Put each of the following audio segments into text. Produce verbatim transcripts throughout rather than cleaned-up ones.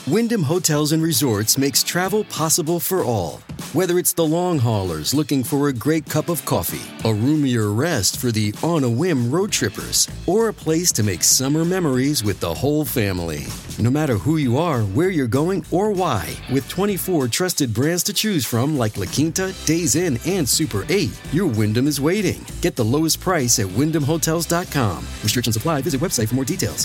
Wyndham Hotels and Resorts makes travel possible for all. Whether it's the long haulers looking for a great cup of coffee, a roomier rest for the on-a-whim road trippers, or a place to make summer memories with the whole family. No matter who you are, where you're going, or why, with twenty-four trusted brands to choose from like La Quinta, Days Inn, and Super eight, your Wyndham is waiting. Get the lowest price at wyndham hotels dot com. Restrictions apply. Visit website for more details.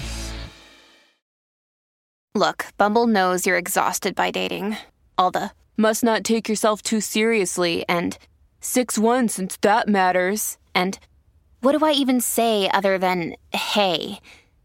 Look, Bumble knows you're exhausted by dating. All the, must not take yourself too seriously, and six one since that matters, and what do I even say other than, hey?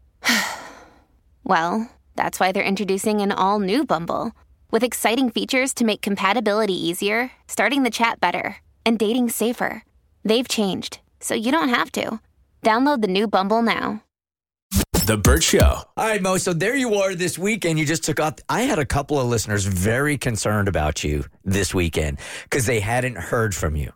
Well, that's why they're introducing an all-new Bumble, with exciting features to make compatibility easier, starting the chat better, and dating safer. They've changed, so you don't have to. Download the new Bumble now. The Bert Show. All right, Mo, so there you are this weekend. You just took off. I had a couple of listeners very concerned about you this weekend because they hadn't heard from you.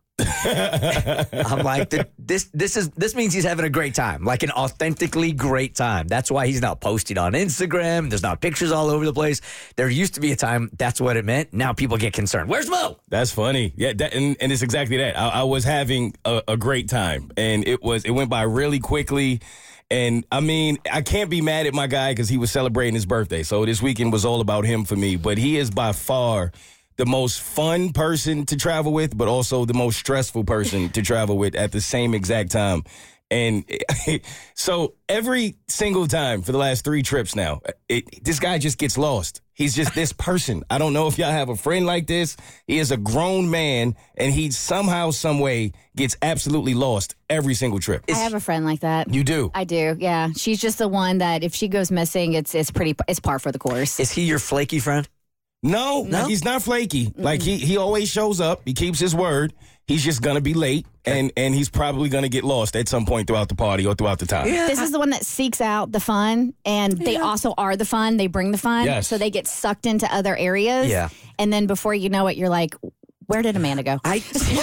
I'm like, this this is this means he's having a great time, like an authentically great time. That's why he's not posting on Instagram. There's not pictures all over the place. There used to be a time that's what it meant. Now people get concerned. Where's Mo? That's funny. Yeah, that, and, and it's exactly that. I, I was having a, a great time, and it was it went by really quickly. And, I mean, I can't be mad at my guy because he was celebrating his birthday. So this weekend was all about him for me. But he is by far the most fun person to travel with, but also the most stressful person to travel with at the same exact time. And so every single time for the last three trips now, it, this guy just gets lost. He's just this person. I don't know if y'all have a friend like this. He is a grown man, and he somehow, some way gets absolutely lost every single trip. I have a friend like that. You do? I do, yeah. She's just the one that if she goes missing, it's it's pretty it's par for the course. Is he your flaky friend? No, no? He's not flaky. Mm-mm. Like, he, he always shows up. He keeps his word. He's just going to be late, and, and he's probably going to get lost at some point throughout the party or throughout the time. Yeah. This is the one that seeks out the fun, and they yeah. also are the fun. They bring the fun, yes. so they get sucked into other areas. Yeah. And then before you know it, you're like, where did Amanda go? I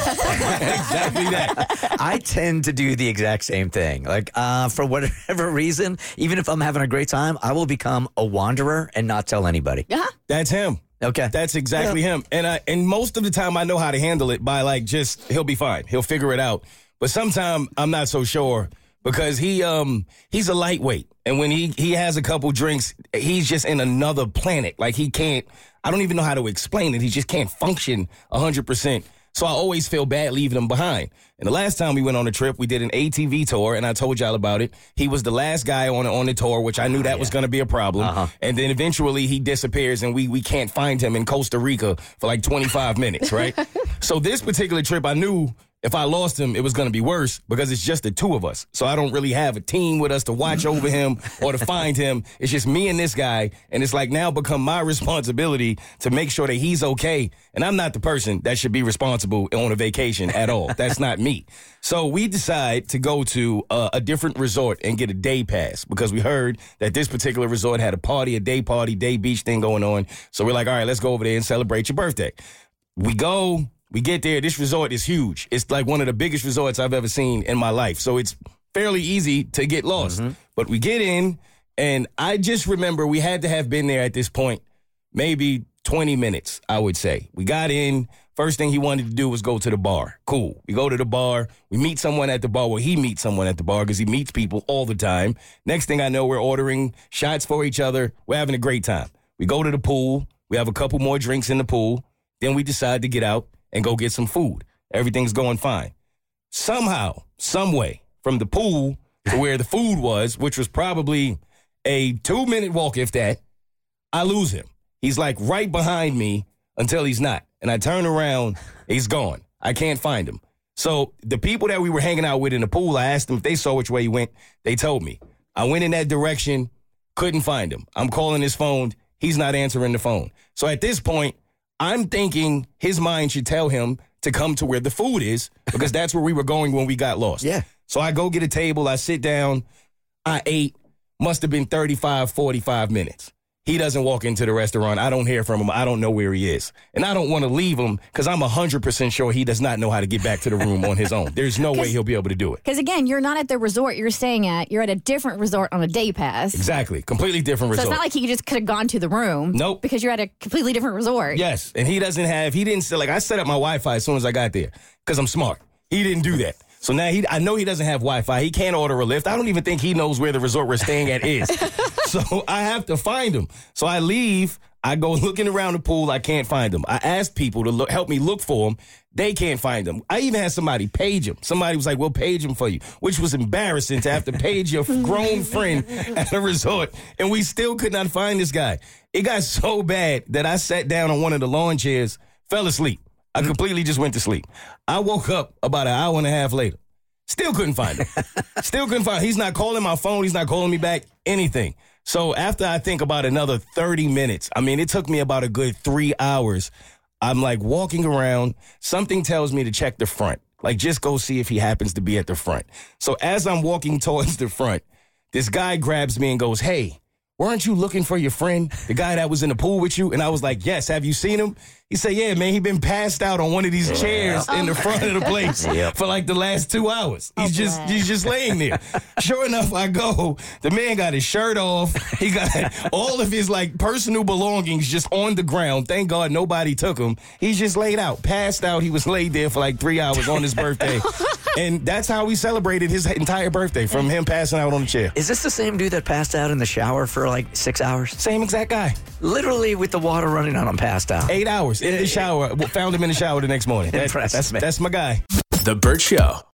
exactly that. I tend to do the exact same thing. Like, uh, for whatever reason, even if I'm having a great time, I will become a wanderer and not tell anybody. Yeah. That's him. Okay. That's exactly yeah. him. And I, and most of the time I know how to handle it by, like, just, he'll be fine. He'll figure it out. But sometimes I'm not so sure because he um he's a lightweight. And when he, he has a couple drinks, he's just in another planet. Like, he can't, I don't even know how to explain it. He just can't function one hundred percent. So I always feel bad leaving him behind. And the last time we went on a trip, we did an A T V tour, and I told y'all about it. He was the last guy on, on the tour, which I knew that oh, yeah. was going to be a problem. Uh-huh. And then eventually he disappears, and we, we can't find him in Costa Rica for like twenty-five minutes, right? So this particular trip, I knew if I lost him, it was going to be worse because it's just the two of us. So I don't really have a team with us to watch over him or to find him. It's just me and this guy, and it's like now become my responsibility to make sure that he's okay. And I'm not the person that should be responsible on a vacation at all. That's not me. So we decide to go to uh, a different resort and get a day pass because we heard that this particular resort had a party, a day party, day beach thing going on. So we're like, all right, let's go over there and celebrate your birthday. We go. We get there. This resort is huge. It's like one of the biggest resorts I've ever seen in my life. So it's fairly easy to get lost. Mm-hmm. But we get in, and I just remember we had to have been there at this point maybe twenty minutes, I would say. We got in. First thing he wanted to do was go to the bar. Cool. We go to the bar. We meet someone at the bar. Well, he meets someone at the bar because he meets people all the time. Next thing I know, we're ordering shots for each other. We're having a great time. We go to the pool. We have a couple more drinks in the pool. Then we decide to get out and go get some food. Everything's going fine. Somehow, some way, from the pool to where the food was, which was probably a two-minute walk, if that, I lose him. He's like right behind me until he's not. And I turn around, he's gone. I can't find him. So the people that we were hanging out with in the pool, I asked them if they saw which way he went. They told me. I went in that direction, couldn't find him. I'm calling his phone. He's not answering the phone. So at this point, I'm thinking his mind should tell him to come to where the food is because that's where we were going when we got lost. Yeah. So I go get a table. I sit down. I ate. Must have been thirty-five, forty-five minutes. he doesn't walk into the restaurant. I don't hear from him. I don't know where he is. And I don't want to leave him because I'm one hundred percent sure he does not know how to get back to the room on his own. There's no way he'll be able to do it. Because, again, you're not at the resort you're staying at. You're at a different resort on a day pass. Exactly. Completely different resort. So it's not like he just could have gone to the room. Nope. Because you're at a completely different resort. Yes. And he doesn't have, he didn't, like, I set up my Wi-Fi as soon as I got there because I'm smart. He didn't do that. So now he, I know he doesn't have Wi-Fi. He can't order a lift. I don't even think he knows where the resort we're staying at is. So I have to find him. So I leave. I go looking around the pool. I can't find him. I asked people to look, help me look for him. They can't find him. I even had somebody page him. Somebody was like, we'll page him for you, which was embarrassing to have to page your grown friend at a resort. And we still could not find this guy. It got so bad that I sat down on one of the lawn chairs, fell asleep. I completely just went to sleep. I woke up about an hour and a half later. Still couldn't find him. Still couldn't find him. He's not calling my phone. He's not calling me back, anything. So after I think about another thirty minutes, I mean, it took me about a good three hours. I'm like walking around. Something tells me to check the front. Like, just go see if he happens to be at the front. So as I'm walking towards the front, this guy grabs me and goes, hey, weren't you looking for your friend, the guy that was in the pool with you? And I was like, yes, have you seen him? He said, yeah, man, he been passed out on one of these chairs in the front of the place yep. for like the last two hours. He's oh, just man. he's just laying there. Sure enough, I go, the man got his shirt off. He got all of his like personal belongings just on the ground. Thank God nobody took him. He's just laid out, passed out. He was laid there for like three hours on his birthday. And that's how we celebrated his entire birthday, from him passing out on the chair. Is this the same dude that passed out in the shower for like six hours? Same exact guy. Literally with the water running on him, passed out. Eight hours in the shower. Found him in the shower the next morning. That, Impressive, that's, man. that's my guy. The Burt Show.